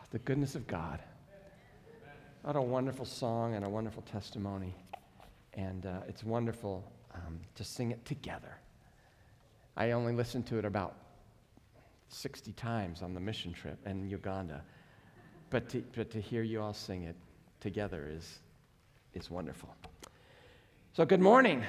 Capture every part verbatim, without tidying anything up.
The goodness of God. What a wonderful song and a wonderful testimony. And uh, it's wonderful um, to sing it together. I only listened to it about sixty times on the mission trip in Uganda. But to, but to hear you all sing it together is, is wonderful. So good morning.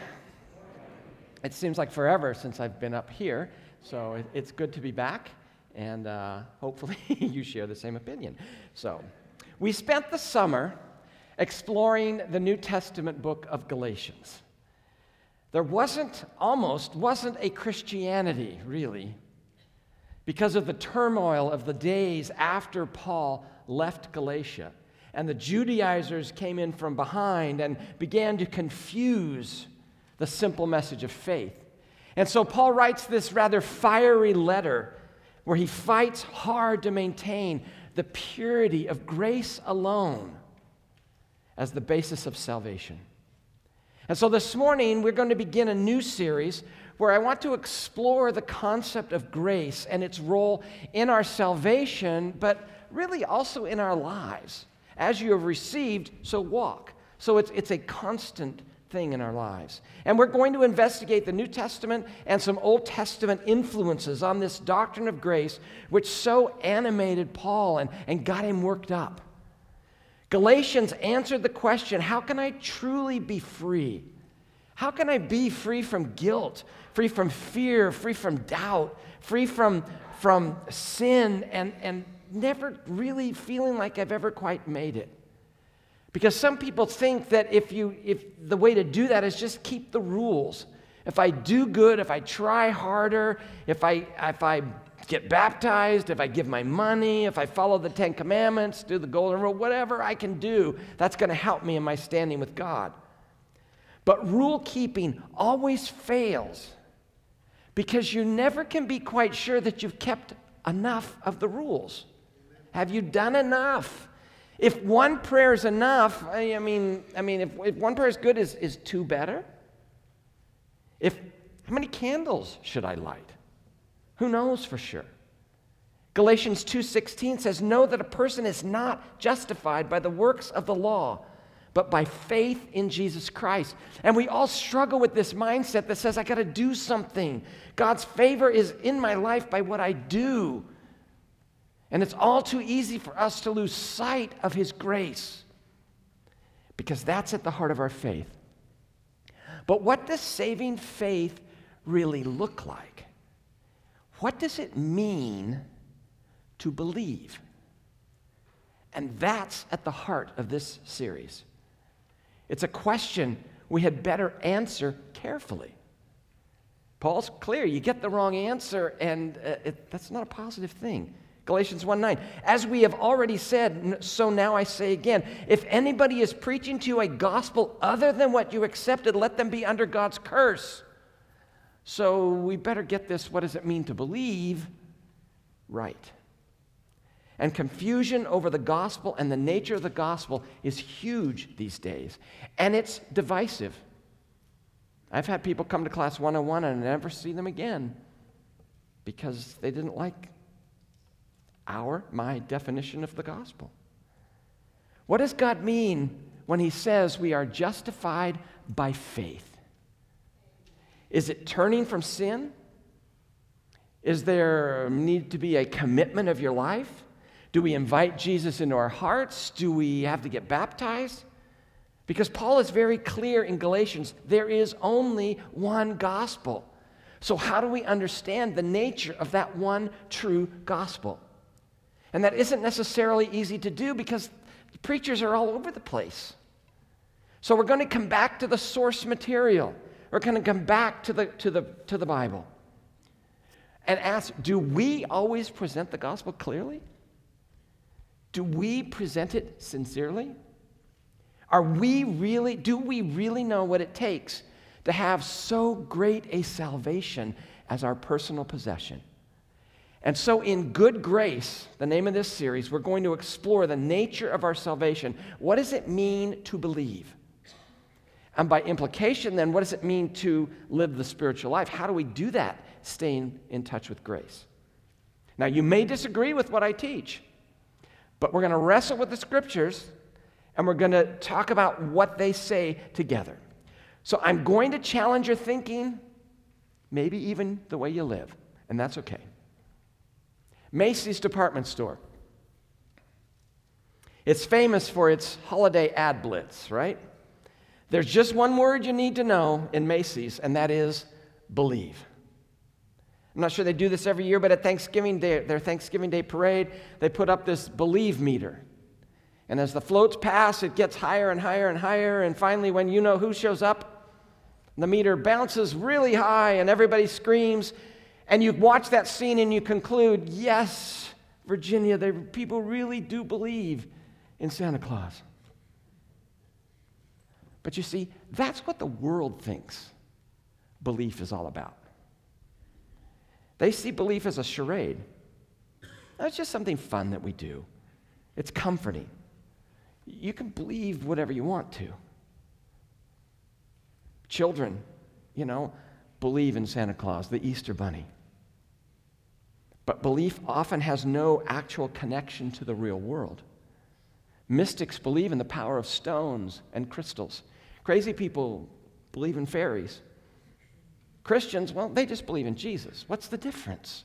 It seems like forever since I've been up here, so it, it's good to be back. And uh, hopefully you share the same opinion. So, we spent the summer exploring the New Testament book of Galatians. There wasn't, almost, wasn't a Christianity, really, because of the turmoil of the days after Paul left Galatia. And the Judaizers came in from behind and began to confuse the simple message of faith. And so Paul writes this rather fiery letter where he fights hard to maintain the purity of grace alone as the basis of salvation. And so this morning, we're going to begin a new series where I want to explore the concept of grace and its role in our salvation, but really also in our lives. As you have received, so walk. So it's, it's a constant thing in our lives. And we're going to investigate the New Testament and some Old Testament influences on this doctrine of grace, which so animated Paul and, and got him worked up. Galatians answered the question, how can I truly be free? How can I be free from guilt, free from fear, free from doubt, free from, from sin, and, and never really feeling like I've ever quite made it? Because some people think that if you, if the way to do that is just keep the rules. If I do good, if I try harder, if I, if I get baptized, if I give my money, if I follow the Ten Commandments, do the Golden Rule, whatever I can do, that's going to help me in my standing with God. But rule keeping always fails because you never can be quite sure that you've kept enough of the rules. Have you done enough? If one prayer is enough, I mean, I mean, if, if one prayer is good, is, is two better? If, how many candles should I light? Who knows for sure? Galatians two sixteen says, know that a person is not justified by the works of the law, but by faith in Jesus Christ. And we all struggle with this mindset that says, I got to do something. God's favor is in my life by what I do. And it's all too easy for us to lose sight of His grace because that's at the heart of our faith. But what does saving faith really look like? What does it mean to believe? And that's at the heart of this series. It's a question we had better answer carefully. Paul's clear. You get the wrong answer, and uh, it, that's not a positive thing. Galatians one nine, as we have already said, so now I say again, if anybody is preaching to you a gospel other than what you accepted, let them be under God's curse. So we better get this, what does it mean to believe, right. And confusion over the gospel and the nature of the gospel is huge these days, and it's divisive. I've had people come to class one oh one and I never see them again because they didn't like Our, my definition of the gospel. What does God mean when He says we are justified by faith? Is it turning from sin? Is there need to be a commitment of your life? Do we invite Jesus into our hearts? Do we have to get baptized? Because Paul is very clear in Galatians, there is only one gospel. So how do we understand the nature of that one true gospel? And that isn't necessarily easy to do because preachers are all over the place. So we're going to come back to the source material. We're going to come back to the, to the, to the Bible and ask, do we always present the gospel clearly? Do we present it sincerely? Are we really, do we really know what it takes to have so great a salvation as our personal possession? And so in Good Grace, the name of this series, we're going to explore the nature of our salvation. What does it mean to believe? And by implication, then, what does it mean to live the spiritual life? How do we do that, staying in touch with grace? Now, you may disagree with what I teach, But we're going to wrestle with the scriptures, and we're going to talk about what they say together. So I'm going to challenge your thinking, maybe even the way you live, and that's okay. Macy's department store. It's famous for its holiday ad blitz, right? There's just one word you need to know in Macy's, and that is believe. I'm not sure they do this every year, but at Thanksgiving Day, their Thanksgiving Day parade, they put up this believe meter. And as the floats pass, it gets higher and higher and higher, and finally, when you know who shows up, the meter bounces really high, and everybody screams, and you watch that scene and you conclude, yes, Virginia, they, people really do believe in Santa Claus. But you see, that's what the world thinks belief is all about. They see belief as a charade. It's just something fun that we do. It's comforting. You can believe whatever you want to. Children, you know, believe in Santa Claus, the Easter Bunny. But belief often has no actual connection to the real world. Mystics believe in the power of stones and crystals. Crazy people believe in fairies. Christians, well, they just believe in Jesus. What's the difference?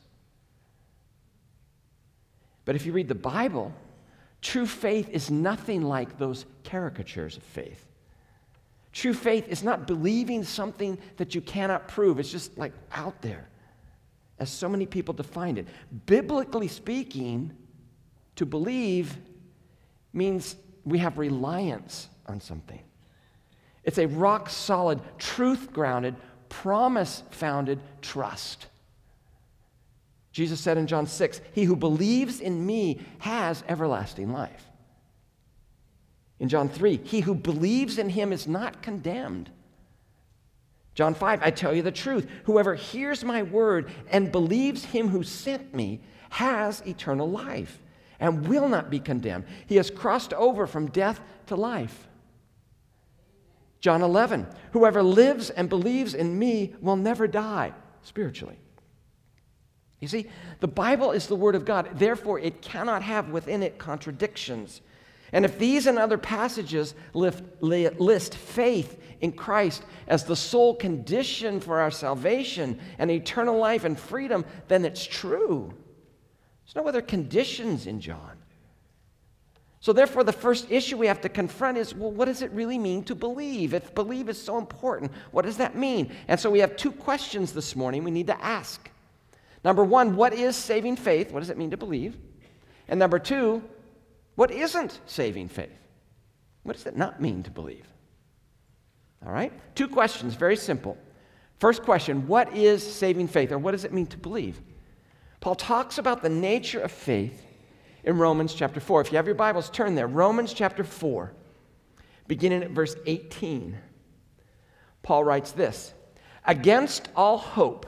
But if you read the Bible, true faith is nothing like those caricatures of faith. True faith is not believing something that you cannot prove. It's just like out there, as so many people define it. Biblically speaking, to believe means we have reliance on something. It's a rock-solid, truth-grounded, promise-founded trust. Jesus said in John six, "He who believes in me has everlasting life." In John three, "He who believes in him is not condemned." John five, "I tell you the truth, whoever hears my word and believes him who sent me has eternal life and will not be condemned. He has crossed over from death to life." John eleven, "Whoever lives and believes in me will never die," spiritually. You see, the Bible is the Word of God. Therefore, it cannot have within it contradictions. And if these and other passages lift, list faith in Christ as the sole condition for our salvation and eternal life and freedom, then it's true. There's no other conditions in John. So therefore, the first issue we have to confront is, well, what does it really mean to believe? If believe is so important, what does that mean? And so we have two questions this morning we need to ask. Number one, what is saving faith? What does it mean to believe? And number two, what isn't saving faith? What does it not mean to believe? All right? Two questions, very simple. First question, what is saving faith, or what does it mean to believe? Paul talks about the nature of faith in Romans chapter four. If you have your Bibles, turn there. Romans chapter four, beginning at verse eighteen. Paul writes this, "Against all hope,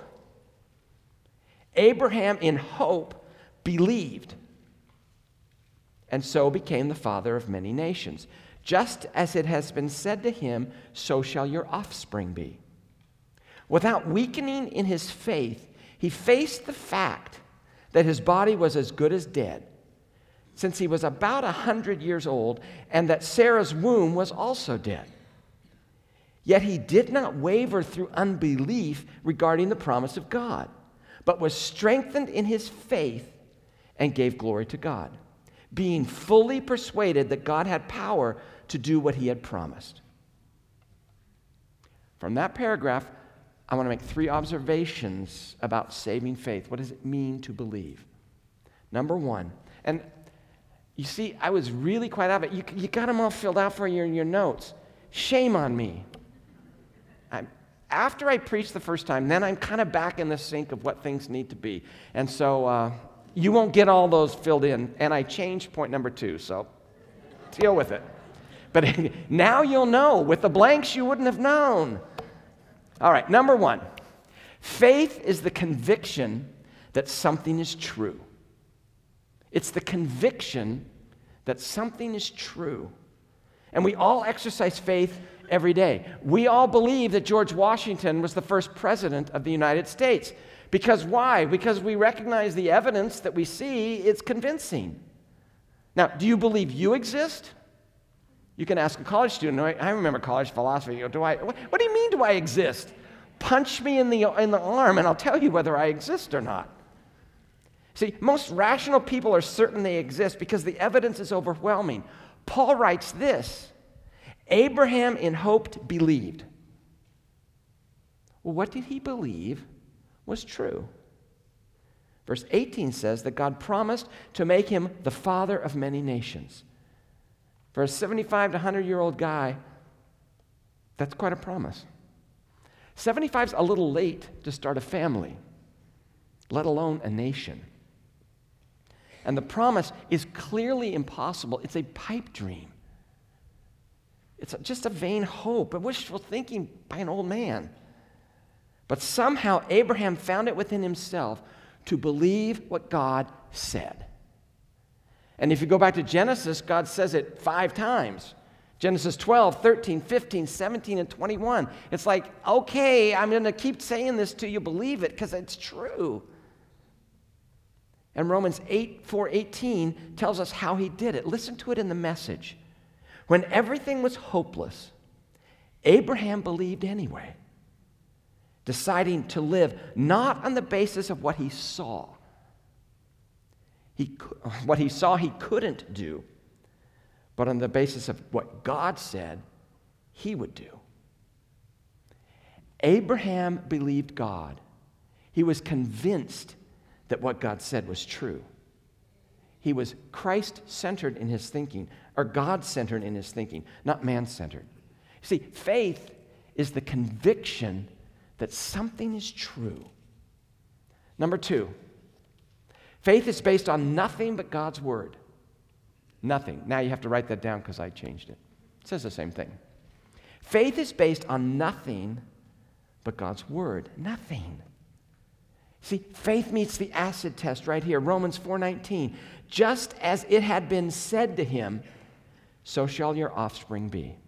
Abraham in hope believed, and so became the father of many nations. Just as it has been said to him, so shall your offspring be. Without weakening in his faith, he faced the fact that his body was as good as dead, since he was about a hundred years old, and that Sarah's womb was also dead. Yet he did not waver through unbelief regarding the promise of God, but was strengthened in his faith and gave glory to God, being fully persuaded that God had power to do what he had promised." From that paragraph, I want to make three observations about saving faith. What does it mean to believe? Number one, and you see, I was really quite out of it. You, you got them all filled out for you in your notes. Shame on me. I'm, after I preach the first time, then I'm kind of back in the sync of what things need to be. And so uh, you won't get all those filled in. And I changed point number two, so deal with it. But now you'll know. With the blanks, you wouldn't have known. All right, number one, faith is the conviction that something is true. It's the conviction that something is true. And we all exercise faith every day. We all believe that George Washington was the first president of the United States. Because why? Because we recognize the evidence that we see is convincing. Now, do you believe you exist? You can ask a college student. I I remember college philosophy. You go, do I, what, what do you mean, do I exist? Punch me in the, in the arm, and I'll tell you whether I exist or not. See, most rational people are certain they exist because the evidence is overwhelming. Paul writes this, Abraham in hope believed. Well, what did he believe was true? Verse eighteen says that God promised to make him the father of many nations. For a seventy-five to one hundred-year-old guy, that's quite a promise. seventy-five is a little late to start a family, let alone a nation. And the promise is clearly impossible. It's a pipe dream. It's just a vain hope, a wishful thinking by an old man. But somehow Abraham found it within himself to believe what God said. And if you go back to Genesis, God says it five times. Genesis twelve, thirteen, fifteen, seventeen, and twenty-one. It's like, okay, I'm going to keep saying this till you believe it because it's true. And Romans eight, four, eighteen tells us how he did it. Listen to it in the Message. When everything was hopeless, Abraham believed anyway, deciding to live not on the basis of what he saw. He, what he saw he couldn't do, but on the basis of what God said he would do. Abraham believed God. He was convinced that what God said was true. He was Christ-centered in his thinking, or God-centered in his thinking, not man-centered. See, faith is the conviction that something is true. Number two, faith is based on nothing but God's word. Nothing. Now you have to write that down because I changed it. It says the same thing. Faith is based on nothing but God's word. Nothing. See, faith meets the acid test right here, Romans four nineteen. Just as it had been said to him, so shall your offspring be.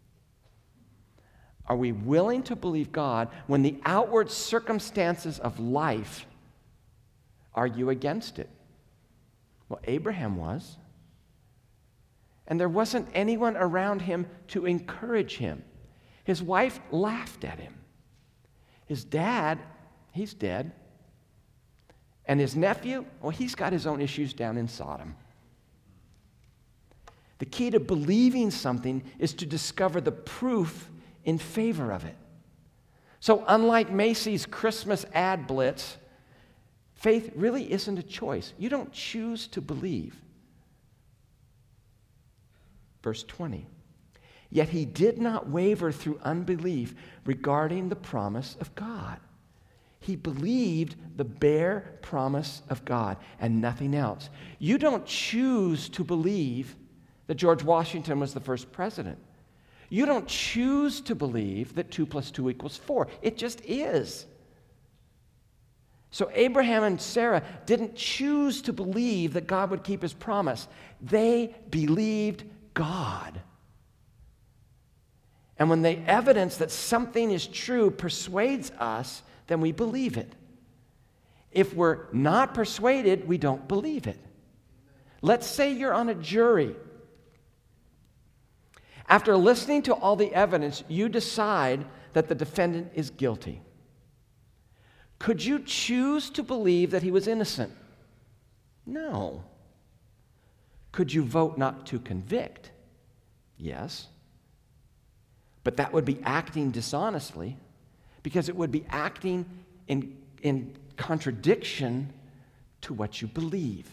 Are we willing to believe God when the outward circumstances of life argue against it? Well, Abraham was. And there wasn't anyone around him to encourage him. His wife laughed at him. His dad, he's dead. And his nephew, well, he's got his own issues down in Sodom. The key to believing something is to discover the proof in favor of it. So unlike Macy's Christmas ad blitz, faith really isn't a choice. You don't choose to believe. Verse twenty. Yet he did not waver through unbelief regarding the promise of God. He believed the bare promise of God and nothing else. You don't choose to believe that George Washington was the first president. You don't choose to believe that two plus two equals four. It just is. So Abraham and Sarah didn't choose to believe that God would keep his promise. They believed God. And when the evidence that something is true persuades us, then we believe it. If we're not persuaded, we don't believe it. Let's say you're on a jury. After listening to all the evidence, you decide that the defendant is guilty. Could you choose to believe that he was innocent? No. Could you vote not to convict? Yes. But that would be acting dishonestly, because it would be acting in, in contradiction to what you believe.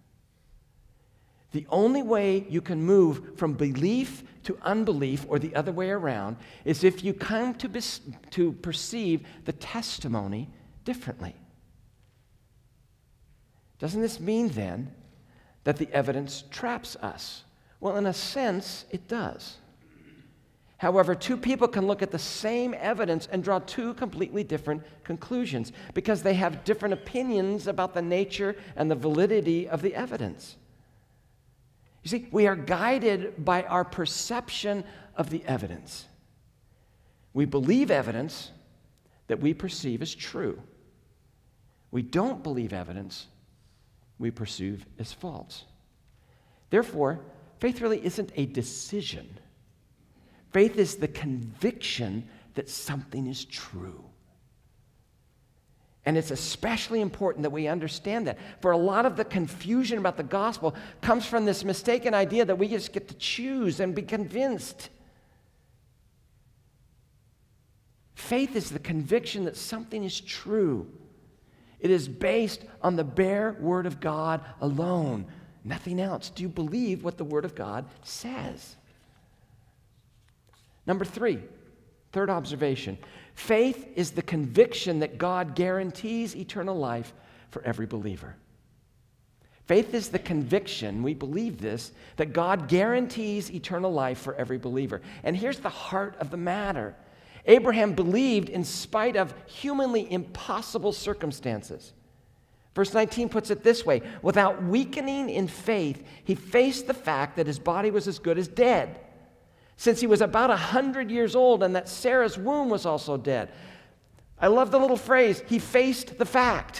The only way you can move from belief to unbelief, or the other way around, is if you come to, bes- to perceive the testimony differently. Doesn't this mean then that the evidence traps us? Well, in a sense, it does. However, two people can look at the same evidence and draw two completely different conclusions because they have different opinions about the nature and the validity of the evidence. You see, we are guided by our perception of the evidence. We believe evidence that we perceive as true. We don't believe evidence we perceive as false. Therefore, faith really isn't a decision. Faith is the conviction that something is true. And it's especially important that we understand that. For a lot of the confusion about the gospel comes from this mistaken idea that we just get to choose and be convinced. Faith is the conviction that something is true. It is based on the bare word of God alone, nothing else. Do you believe what the word of God says? Number three, third observation. Faith is the conviction that God guarantees eternal life for every believer. Faith is the conviction, we believe this, that God guarantees eternal life for every believer. And here's the heart of the matter. Abraham believed in spite of humanly impossible circumstances. Verse nineteen puts it this way: without weakening in faith, he faced the fact that his body was as good as dead, since he was about a hundred years old and that Sarah's womb was also dead. I love the little phrase, he faced the fact.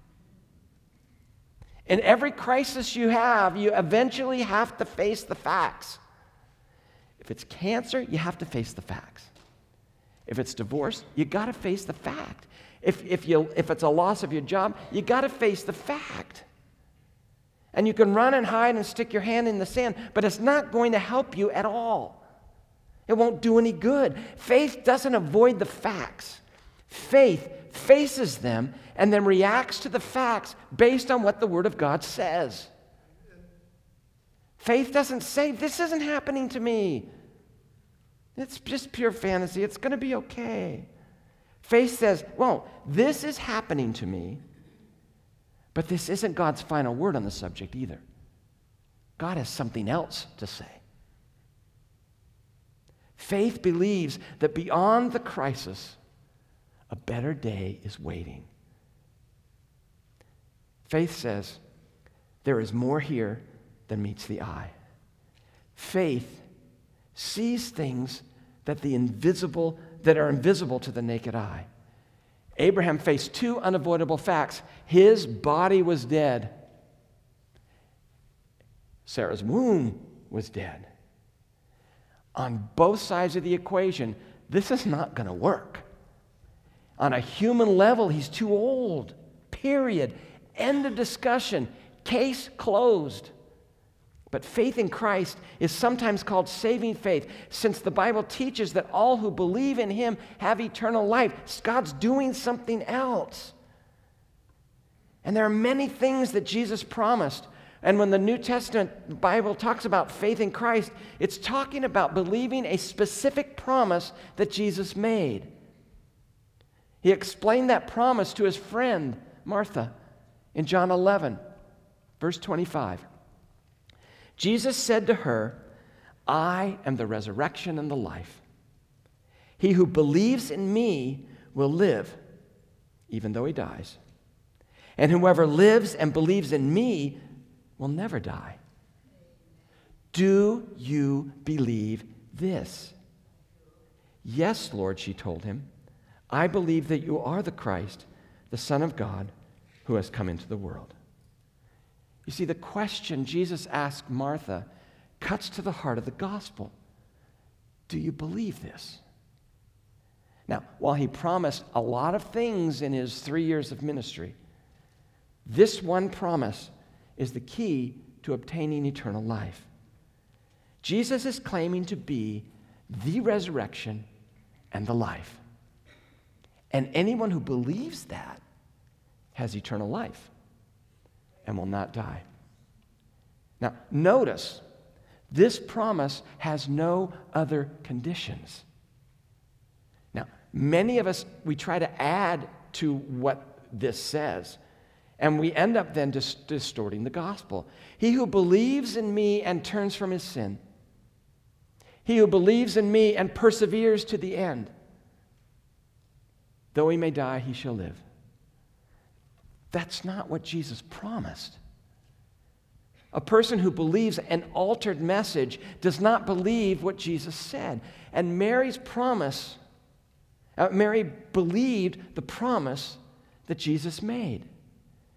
In every crisis you have, you eventually have to face the facts. If it's cancer, you have to face the facts. If it's divorce, you got to face the fact. If, if, you, if it's a loss of your job, you got to face the fact. And you can run and hide and stick your hand in the sand, but it's not going to help you at all. It won't do any good. Faith doesn't avoid the facts. Faith faces them and then reacts to the facts based on what the Word of God says. Faith doesn't say, this isn't happening to me. It's just pure fantasy. It's going to be okay. Faith says, well, this is happening to me, but this isn't God's final word on the subject either. God has something else to say. Faith believes that beyond the crisis, a better day is waiting. Faith says, there is more here than meets the eye. Faith sees things that the invisible that are invisible to the naked eye. Abraham faced two unavoidable facts. His body was dead. Sarah's womb was dead. On both sides of the equation, this is not going to work. On a human level, he's too old. Period. End of discussion. Case closed. But faith in Christ is sometimes called saving faith, since the Bible teaches that all who believe in him have eternal life. God's doing something else. And there are many things that Jesus promised. And when the New Testament Bible talks about faith in Christ, it's talking about believing a specific promise that Jesus made. He explained that promise to his friend, Martha, in John eleven, verse twenty-five. Jesus said to her, I am the resurrection and the life. He who believes in me will live, even though he dies. And whoever lives and believes in me will never die. Do you believe this? Yes, Lord, she told him. I believe that you are the Christ, the Son of God, who has come into the world. You see, the question Jesus asked Martha cuts to the heart of the gospel. Do you believe this? Now, while he promised a lot of things in his three years of ministry, this one promise is the key to obtaining eternal life. Jesus is claiming to be the resurrection and the life. And anyone who believes that has eternal life and will not die. Now, notice, this promise has no other conditions. Now, many of us, we try to add to what this says, and we end up then dis- distorting the gospel. He who believes in me and turns from his sin, he who believes in me and perseveres to the end, though he may die, he shall live. That's not what Jesus promised. A person who believes an altered message does not believe what Jesus said. And Mary's promise, uh, Mary believed the promise that Jesus made.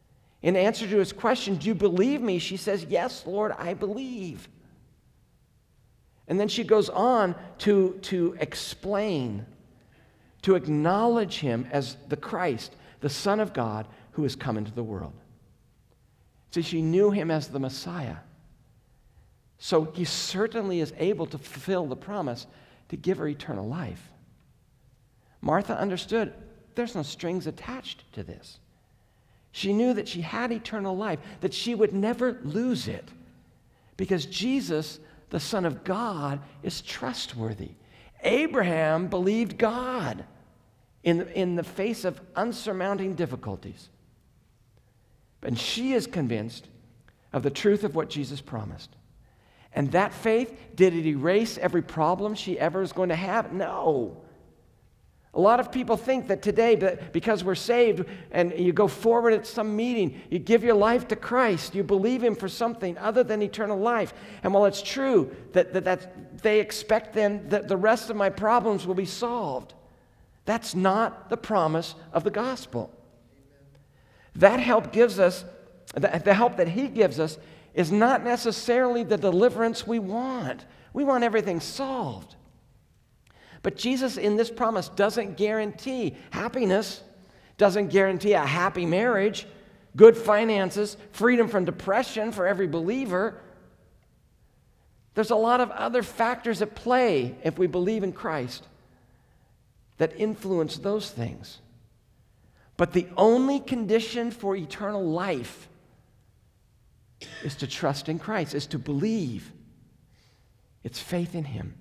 In answer to his question, do you believe me? She says, yes, Lord, I believe. And then she goes on to, to explain, to acknowledge him as the Christ, the Son of God, who has come into the world. See, she knew him as the Messiah. So he certainly is able to fulfill the promise to give her eternal life. Martha understood there's no strings attached to this. She knew that she had eternal life, that she would never lose it, because Jesus, the Son of God, is trustworthy. Abraham believed God in the, in the face of unsurmounting difficulties. And she is convinced of the truth of what Jesus promised. And that faith, did it erase every problem she ever is going to have? No. A lot of people think that today, because we're saved and you go forward at some meeting, you give your life to Christ, you believe him for something other than eternal life. And while it's true that, that that's, they expect then that the rest of my problems will be solved, that's not the promise of the gospel. That help gives us, the, the help that he gives us is not necessarily the deliverance we want. We want everything solved. But Jesus in this promise doesn't guarantee happiness, doesn't guarantee a happy marriage, good finances, freedom from depression for every believer. There's a lot of other factors at play if we believe in Christ that influence those things. But the only condition for eternal life is to trust in Christ, is to believe. It's faith in him.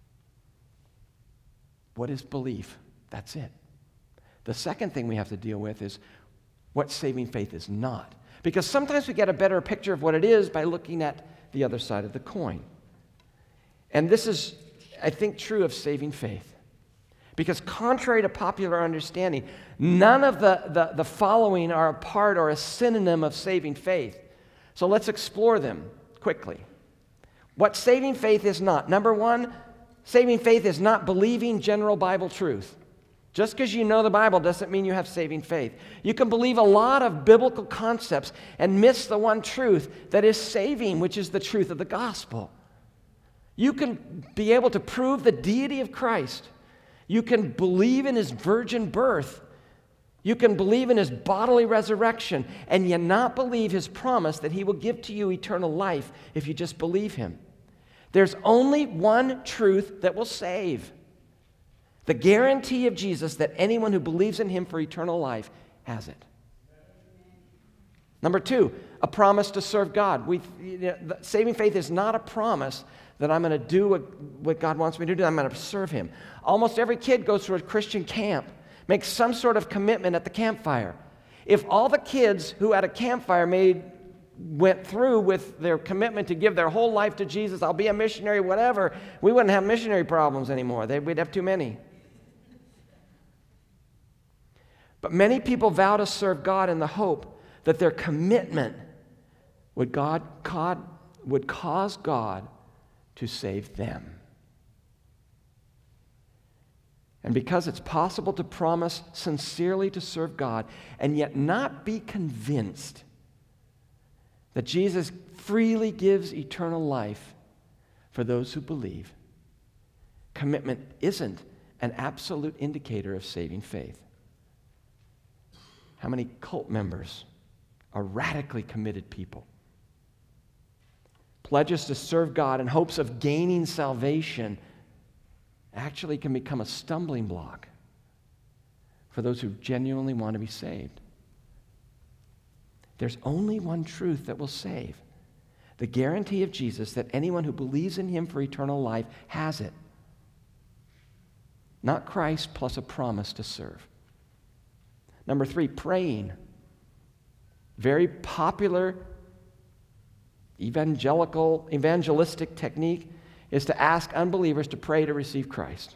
What is belief? That's it. The second thing we have to deal with is what saving faith is not. Because sometimes we get a better picture of what it is by looking at the other side of the coin. And this is, I think, true of saving faith. Because contrary to popular understanding, none of the, the, the following are a part or a synonym of saving faith. So let's explore them quickly. What saving faith is not. Number one, saving faith is not believing general Bible truth. Just because you know the Bible doesn't mean you have saving faith. You can believe a lot of biblical concepts and miss the one truth that is saving, which is the truth of the gospel. You can be able to prove the deity of Christ. You can believe in his virgin birth. You can believe in his bodily resurrection, and yet not believe his promise that he will give to you eternal life if you just believe him. There's only one truth that will save. The guarantee of Jesus that anyone who believes in him for eternal life has it. Number two, a promise to serve God. We, you know, saving faith is not a promise that I'm going to do what, what God wants me to do. I'm going to serve him. Almost every kid goes through a Christian camp, makes some sort of commitment at the campfire. If all the kids who at a campfire made went through with their commitment to give their whole life to Jesus, I'll be a missionary, whatever, we wouldn't have missionary problems anymore. They, we'd have too many. But many people vow to serve God in the hope that their commitment would, God, God, would cause God to save them. And because it's possible to promise sincerely to serve God and yet not be convinced that Jesus freely gives eternal life for those who believe, commitment isn't an absolute indicator of saving faith. How many cult members are radically committed people? Pledges to serve God in hopes of gaining salvation actually can become a stumbling block for those who genuinely want to be saved. There's only one truth that will save. The guarantee of Jesus that anyone who believes in him for eternal life has it. Not Christ plus a promise to serve. Number three, praying. Very popular evangelical, evangelistic technique is to ask unbelievers to pray to receive Christ.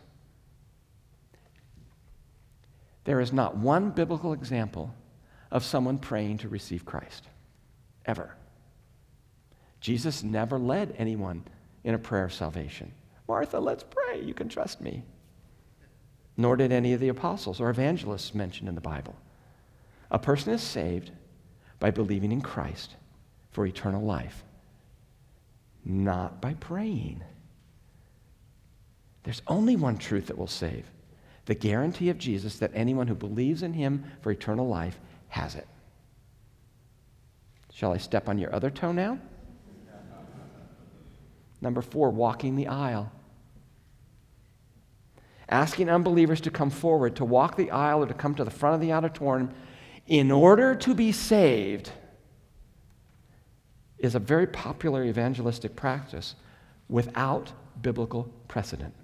There is not one biblical example of someone praying to receive Christ, ever. Jesus never led anyone in a prayer of salvation. Martha, let's pray. You can trust me. Nor did any of the apostles or evangelists mentioned in the Bible. A person is saved by believing in Christ for eternal life, not by praying. There's only one truth that will save. The guarantee of Jesus that anyone who believes in him for eternal life has it. Shall I step on your other toe now? Number four, walking the aisle. Asking unbelievers to come forward, to walk the aisle or to come to the front of the auditorium in order to be saved is a very popular evangelistic practice without biblical precedent.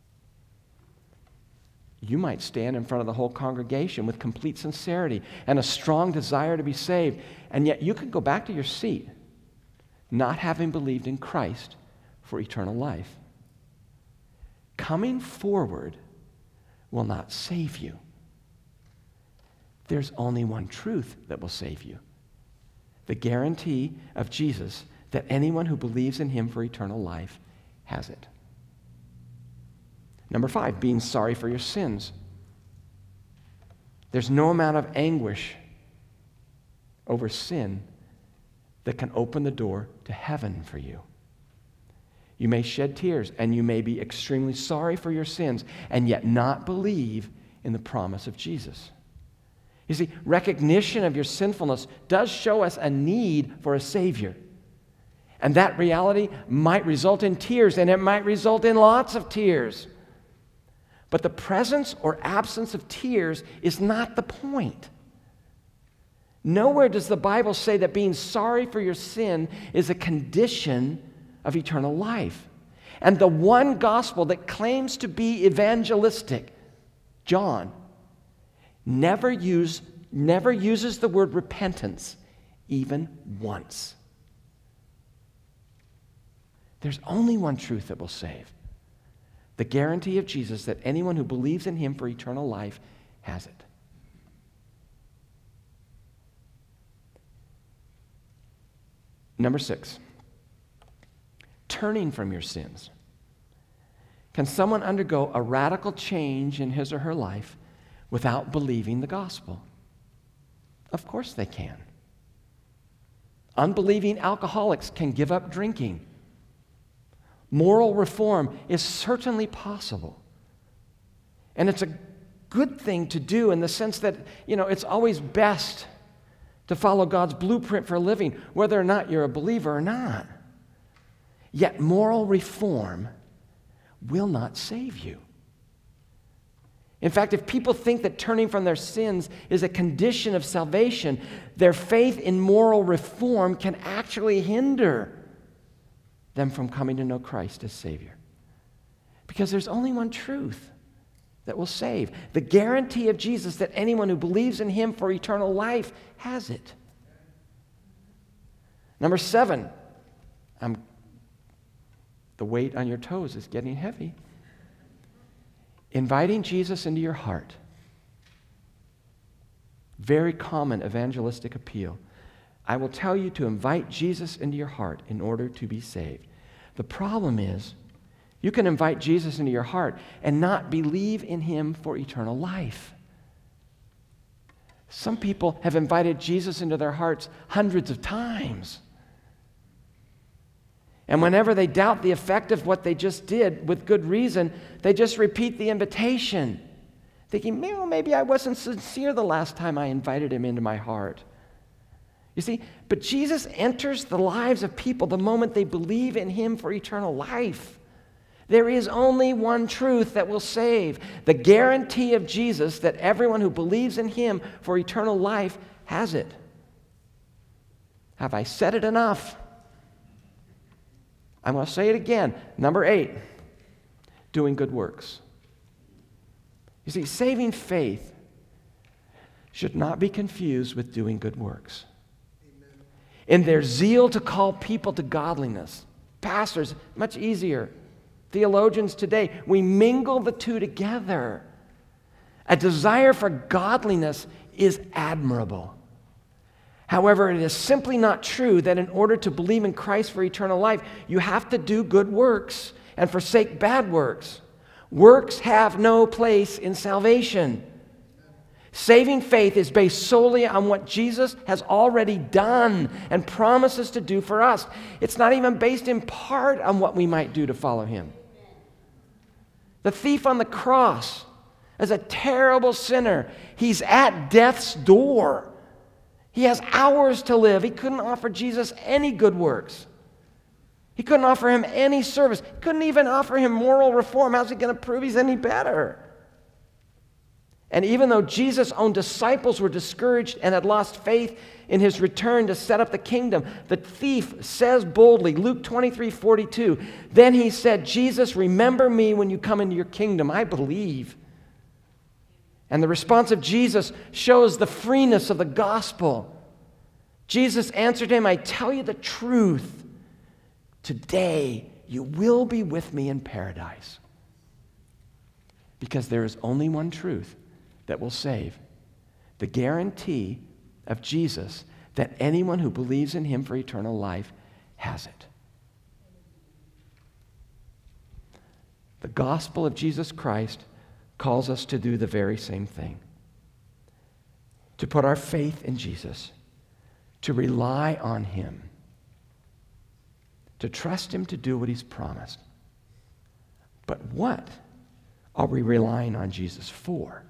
You might stand in front of the whole congregation with complete sincerity and a strong desire to be saved, and yet you could go back to your seat not having believed in Christ for eternal life. Coming forward will not save you. There's only one truth that will save you. The guarantee of Jesus that anyone who believes in him for eternal life has it. Number five, being sorry for your sins. There's no amount of anguish over sin that can open the door to heaven for you. You may shed tears and you may be extremely sorry for your sins and yet not believe in the promise of Jesus. You see, recognition of your sinfulness does show us a need for a Savior. And that reality might result in tears, and it might result in lots of tears. But the presence or absence of tears is not the point. Nowhere does the Bible say that being sorry for your sin is a condition of eternal life. And the one gospel that claims to be evangelistic, John, never use, never uses the word repentance even once. There's only one truth that will save. The guarantee of Jesus that anyone who believes in him for eternal life has it. Number six, turning from your sins. Can someone undergo a radical change in his or her life without believing the gospel? Of course they can. Unbelieving alcoholics can give up drinking. Moral reform is certainly possible. And it's a good thing to do in the sense that, you know, it's always best to follow God's blueprint for living, whether or not you're a believer or not. Yet moral reform will not save you. In fact, if people think that turning from their sins is a condition of salvation, their faith in moral reform can actually hinder them from coming to know Christ as Savior. Because there's only one truth that will save. The guarantee of Jesus that anyone who believes in him for eternal life has it. Number seven, I'm, the weight on your toes is getting heavy. Inviting Jesus into your heart. Very common evangelistic appeal. I will tell you to invite Jesus into your heart in order to be saved. The problem is, you can invite Jesus into your heart and not believe in him for eternal life. Some people have invited Jesus into their hearts hundreds of times. And whenever they doubt the effect of what they just did, with good reason, they just repeat the invitation, thinking, well, maybe I wasn't sincere the last time I invited him into my heart. You see, but Jesus enters the lives of people the moment they believe in him for eternal life. There is only one truth that will save. The guarantee of Jesus that everyone who believes in him for eternal life has it. Have I said it enough? I'm going to say it again. Number eight, doing good works. You see, saving faith should not be confused with doing good works. Amen. In their zeal to call people to godliness, pastors, much easier. Theologians today, we mingle the two together. A desire for godliness is admirable. However, it is simply not true that in order to believe in Christ for eternal life, you have to do good works and forsake bad works. Works have no place in salvation. Saving faith is based solely on what Jesus has already done and promises to do for us. It's not even based in part on what we might do to follow him. The thief on the cross is a terrible sinner. He's at death's door. He has hours to live. He couldn't offer Jesus any good works. He couldn't offer him any service. He couldn't even offer him moral reform. How's he going to prove he's any better? And even though Jesus' own disciples were discouraged and had lost faith in his return to set up the kingdom, the thief says boldly, Luke twenty-three forty-two, then he said, Jesus, remember me when you come into your kingdom. I believe. And the response of Jesus shows the freeness of the gospel. Jesus answered him, I tell you the truth. Today you will be with me in paradise. Because there is only one truth that will save. The guarantee of Jesus that anyone who believes in him for eternal life has it. The gospel of Jesus Christ calls us to do the very same thing. To put our faith in Jesus, to rely on him, to trust him to do what he's promised. But what are we relying on Jesus for?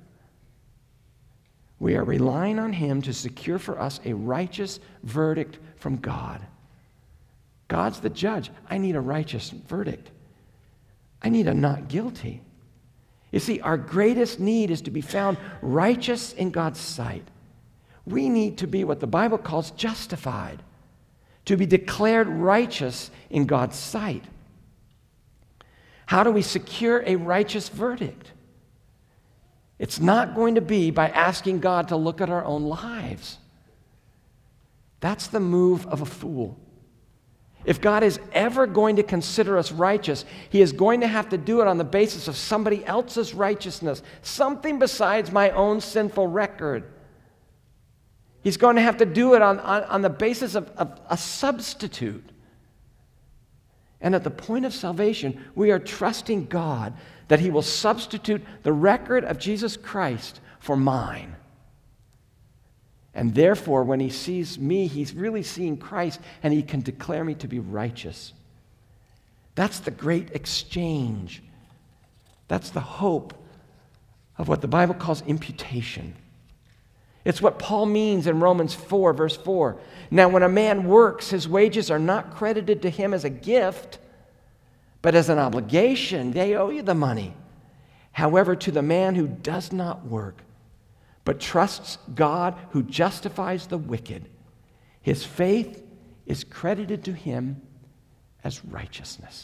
We are relying on him to secure for us a righteous verdict from God. God's the judge. I need a righteous verdict. I need a not guilty. You see, our greatest need is to be found righteous in God's sight. We need to be what the Bible calls justified, to be declared righteous in God's sight. How do we secure a righteous verdict? It's not going to be by asking God to look at our own lives. That's the move of a fool. If God is ever going to consider us righteous, he is going to have to do it on the basis of somebody else's righteousness, something besides my own sinful record. He's going to have to do it on, on, on the basis of, of a substitute. And at the point of salvation, we are trusting God that he will substitute the record of Jesus Christ for mine. And therefore, when he sees me, he's really seeing Christ, and he can declare me to be righteous. That's the great exchange. That's the hope of what the Bible calls imputation. It's what Paul means in Romans four, verse four. Now, when a man works, his wages are not credited to him as a gift, but as an obligation. They owe you the money. However, to the man who does not work, but trusts God who justifies the wicked, his faith is credited to him as righteousness.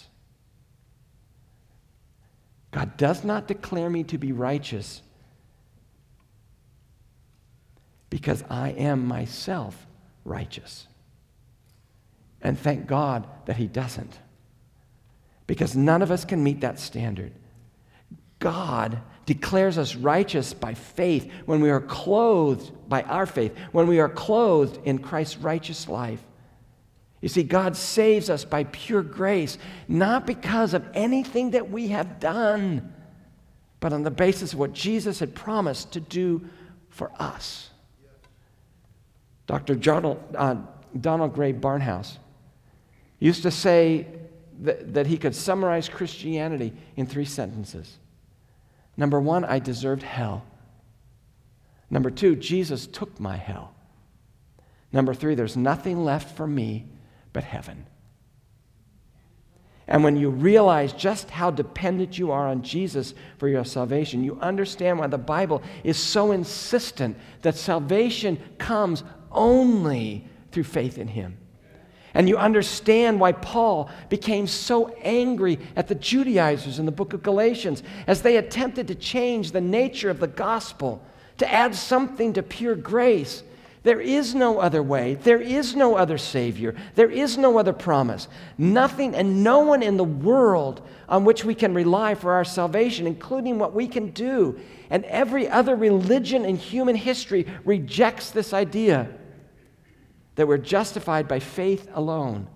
God does not declare me to be righteous because I am myself righteous. And thank God that he doesn't. Because none of us can meet that standard. God declares us righteous by faith when we are clothed by our faith, when we are clothed in Christ's righteous life. You see, God saves us by pure grace, not because of anything that we have done, but on the basis of what Jesus had promised to do for us. Doctor Donald, uh, Donald Gray Barnhouse used to say that, that he could summarize Christianity in three sentences. Number one, I deserved hell. Number two, Jesus took my hell. Number three, there's nothing left for me but heaven. And when you realize just how dependent you are on Jesus for your salvation, you understand why the Bible is so insistent that salvation comes only through faith in him. And you understand why Paul became so angry at the Judaizers in the book of Galatians as they attempted to change the nature of the gospel, to add something to pure grace. There is no other way. There is no other Savior. There is no other promise. Nothing and no one in the world on which we can rely for our salvation, including what we can do. And every other religion in human history rejects this idea that we're justified by faith alone.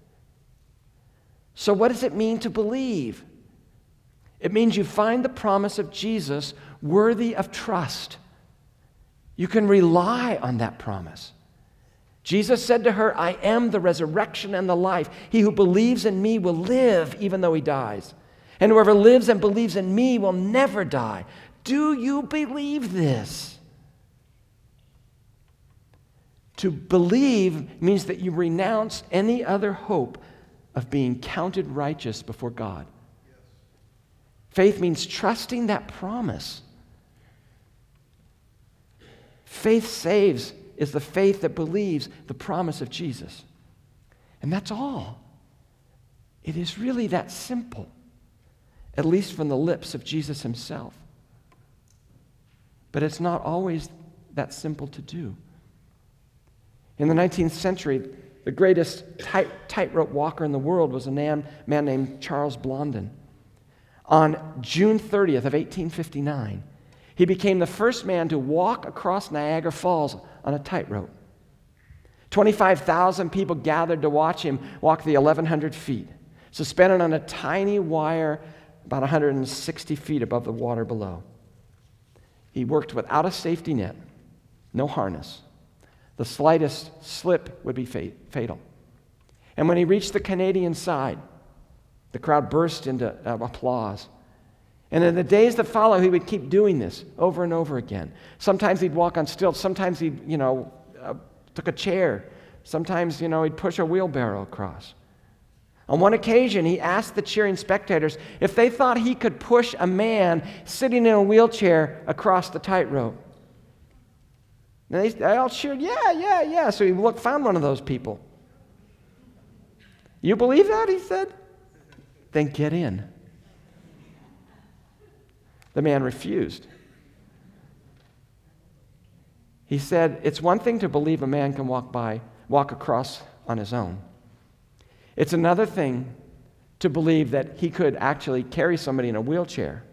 So what does it mean to believe? It means you find the promise of Jesus worthy of trust. You can rely on that promise. Jesus said to her, I am the resurrection and the life. He who believes in me will live even though he dies. And whoever lives and believes in me will never die. Do you believe this? To believe means that you renounce any other hope of being counted righteous before God. Faith means trusting that promise. Faith saves is the faith that believes the promise of Jesus. And that's all. It is really that simple, at least from the lips of Jesus himself. But it's not always that simple to do. In the nineteenth century, the greatest tight, tightrope walker in the world was a man, man named Charles Blondin. On June thirtieth of eighteen fifty-nine, he became the first man to walk across Niagara Falls on a tightrope. twenty-five thousand people gathered to watch him walk the eleven hundred feet, suspended on a tiny wire about one hundred sixty feet above the water below. He worked without a safety net, no harness. The slightest slip would be fatal. And when he reached the Canadian side, the crowd burst into uh, applause. And in the days that follow, he would keep doing this over and over again. Sometimes he'd walk on stilts. Sometimes he, you know, uh, took a chair. Sometimes, you know, he'd push a wheelbarrow across. On one occasion, he asked the cheering spectators if they thought he could push a man sitting in a wheelchair across the tightrope. And they, they all cheered, yeah, yeah, yeah. So he looked, found one of those people. You believe that, he said? Then get in. The man refused. He said, it's one thing to believe a man can walk by, walk across on his own. It's another thing to believe that he could actually carry somebody in a wheelchair.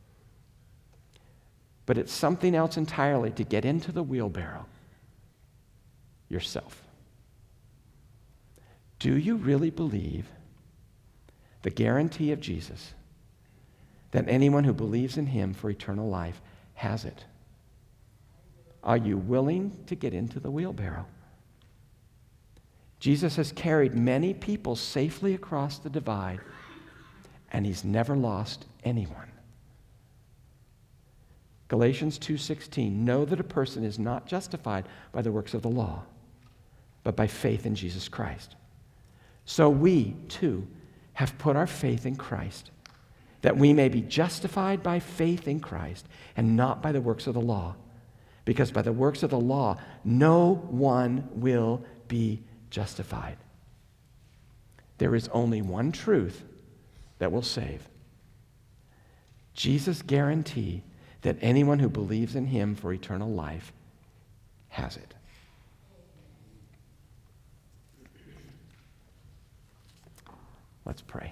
But it's something else entirely to get into the wheelbarrow yourself. Do you really believe the guarantee of Jesus that anyone who believes in him for eternal life has it? Are you willing to get into the wheelbarrow? Jesus has carried many people safely across the divide, and he's never lost anyone. Galatians two sixteen, know that a person is not justified by the works of the law, but by faith in Jesus Christ. So we, too, have put our faith in Christ, that we may be justified by faith in Christ and not by the works of the law, because by the works of the law, no one will be justified. There is only one truth that will save. Jesus' guarantee that anyone who believes in him for eternal life has it. Let's pray.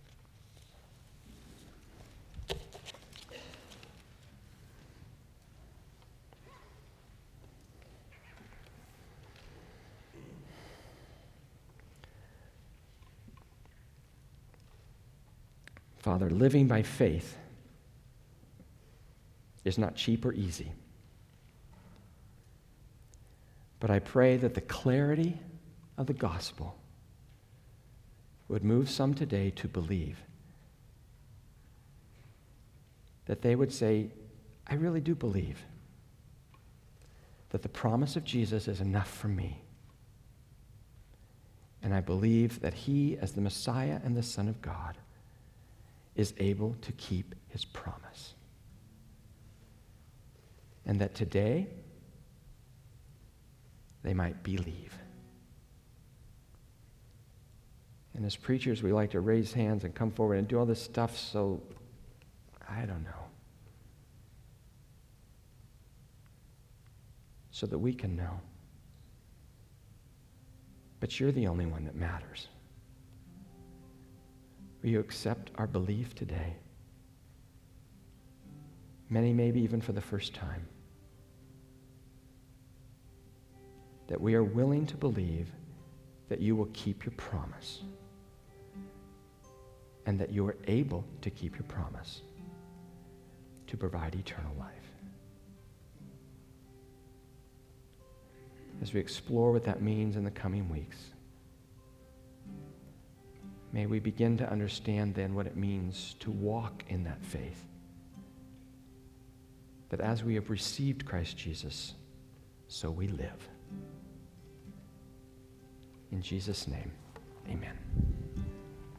Father, living by faith is not cheap or easy. But I pray that the clarity of the gospel would move some today to believe. That they would say, I really do believe that the promise of Jesus is enough for me. And I believe that he, as the Messiah and the Son of God, is able to keep his promise. And that today, they might believe. And as preachers, we like to raise hands and come forward and do all this stuff, so I don't know. So that we can know. But you're the only one that matters. Will you accept our belief today? Many maybe even for the first time. That we are willing to believe that you will keep your promise. And that you are able to keep your promise to provide eternal life. as we explore what that means in the coming weeks. May we begin to understand then what it means to walk in that faith. That as we have received Christ Jesus, so we live. In Jesus' name, amen.